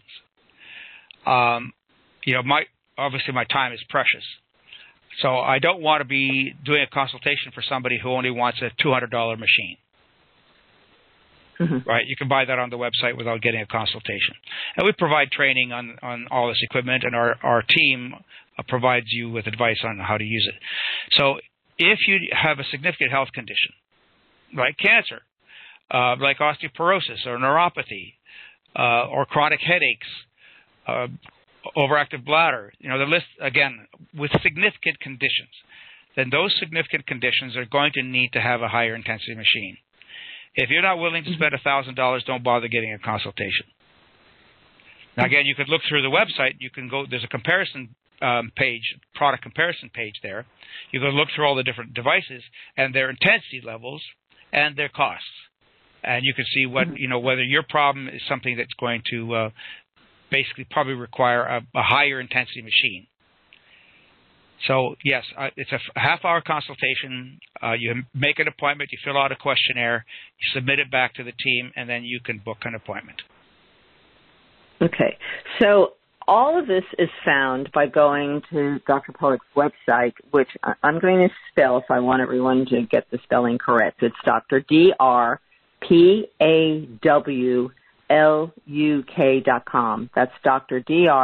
Speaker 2: Obviously my time is precious. So I don't want to be doing a consultation for somebody who only wants a $200 machine. Mm-hmm. Right? You can buy that on the website without getting a consultation. And we provide training on all this equipment, and our team provides you with advice on how to use it. So if you have a significant health condition, like cancer, like osteoporosis or neuropathy, or chronic headaches, overactive bladder, the list, again, with significant conditions, then those significant conditions are going to need to have a higher intensity machine. If you're not willing to spend $1,000, don't bother getting a consultation. Now, again, you could look through the website. You can go, there's a comparison page, product comparison page there. You can look through all the different devices and their intensity levels and their costs. And you can see what, whether your problem is something that's going to basically probably require a higher intensity machine. So, yes, it's a half-hour consultation. You make an appointment, you fill out a questionnaire, you submit it back to the team, and then you can book an appointment. Okay. So all of this is found by going to Dr. Pollack's website, which I'm going to spell if I want everyone to get the spelling correct. It's Dr. drpawluk.com. That's Dr.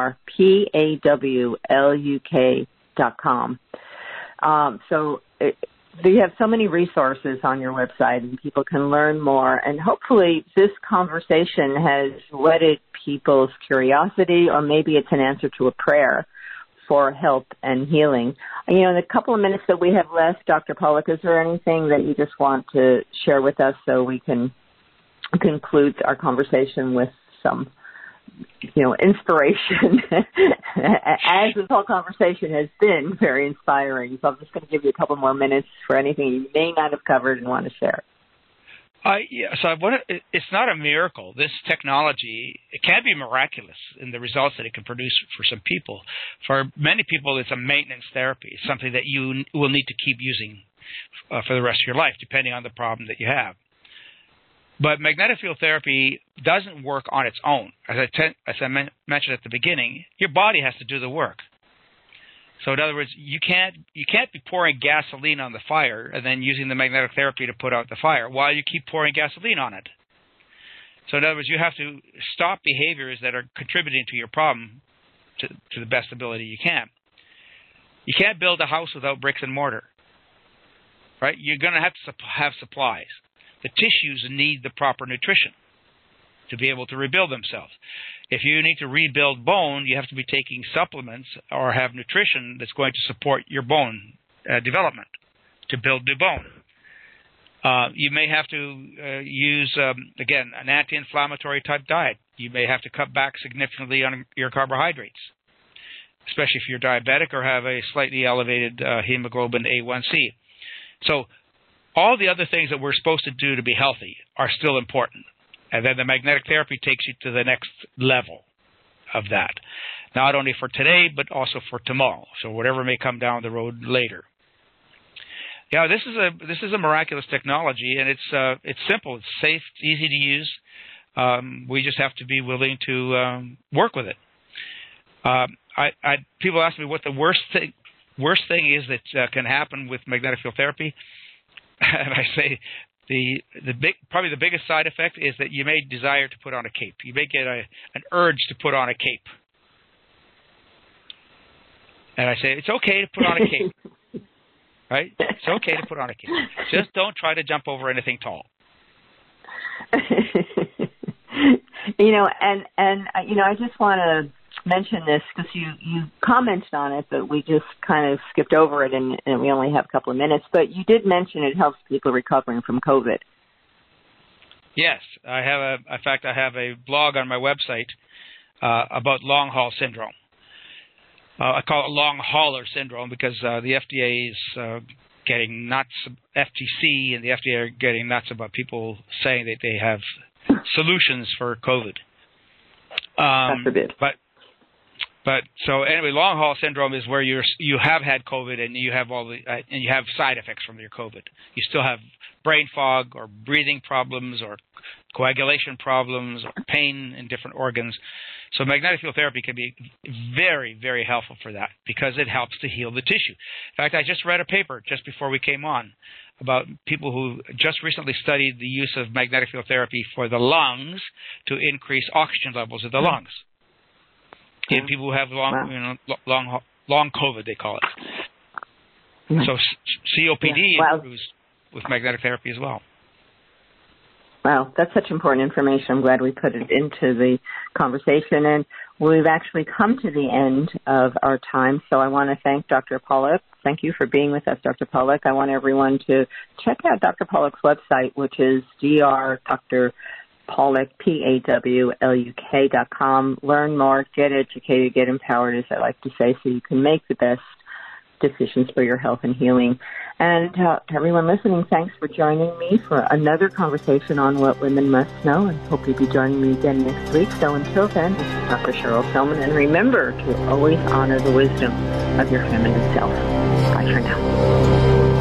Speaker 2: drpawluk.com. So you have so many resources on your website, and people can learn more. And hopefully this conversation has whetted people's curiosity, or maybe it's an answer to a prayer for help and healing. In the couple of minutes that we have left, Dr. Pollack, is there anything that you just want to share with us so we can conclude our conversation with some, inspiration, as this whole conversation has been very inspiring. So I'm just going to give you a couple more minutes for anything you may not have covered and want to share. It's not a miracle. This technology, it can be miraculous in the results that it can produce for some people. For many people, it's a maintenance therapy. It's something that you will need to keep using for the rest of your life, depending on the problem that you have. But magnetic field therapy doesn't work on its own. As I mentioned at the beginning, your body has to do the work. So in other words, you can't be pouring gasoline on the fire and then using the magnetic therapy to put out the fire while you keep pouring gasoline on it. So in other words, you have to stop behaviors that are contributing to your problem to the best ability you can. You can't build a house without bricks and mortar, right? You're going to have to have supplies. The tissues need the proper nutrition to be able to rebuild themselves. If you need to rebuild bone, you have to be taking supplements or have nutrition that's going to support your bone development to build new bone. You may have to use, again, an anti-inflammatory type diet. You may have to cut back significantly on your carbohydrates, especially if you're diabetic or have a slightly elevated hemoglobin A1C. So all the other things that we're supposed to do to be healthy are still important. And then the magnetic therapy takes you to the next level of that, not only for today, but also for tomorrow. So whatever may come down the road later. Yeah, this is a miraculous technology, and it's simple, it's safe, it's easy to use. We just have to be willing to work with it. People ask me what the worst worst thing is that can happen with magnetic field therapy, and I say probably the biggest side effect is that you may desire to put on a cape. You may get an urge to put on a cape. And I say, it's okay to put on a cape. Right? It's okay to put on a cape. Just don't try to jump over anything tall.
Speaker 1: I just want to mention this because you commented on it, but we just kind of skipped over it, and we only have a couple of minutes. But you did mention it helps people recovering from COVID.
Speaker 2: Yes, I have a blog on my website about long haul syndrome. I call it long hauler syndrome because the FDA is getting nuts. FTC and the FDA are getting nuts about people saying that they have solutions for COVID.
Speaker 1: God forbid.
Speaker 2: But so anyway, long haul syndrome is where you have had COVID and you have and you have side effects from your COVID. You still have brain fog or breathing problems or coagulation problems or pain in different organs. So magnetic field therapy can be very, very helpful for that because it helps to heal the tissue. In fact, I just read a paper just before we came on about people who just recently studied the use of magnetic field therapy for the lungs to increase oxygen levels of the lungs. In people who have long COVID, they call it. So COPD improves with magnetic therapy as well.
Speaker 1: Wow, that's such important information. I'm glad we put it into the conversation. And we've actually come to the end of our time. So I want to thank Dr. Pollack. Thank you for being with us, Dr. Pollack. I want everyone to check out Dr. Pollack's website, which is Dr. Pollack, PAWLUK.com. Learn more, get educated, get empowered, as I like to say, so you can make the best decisions for your health and healing. And to everyone listening, thanks for joining me for another conversation on What Women Must Know, and hope you'll be joining me again next week. So until then, this is Dr. Cheryl Tillman, and remember to always honor the wisdom of your feminine self. Bye for now.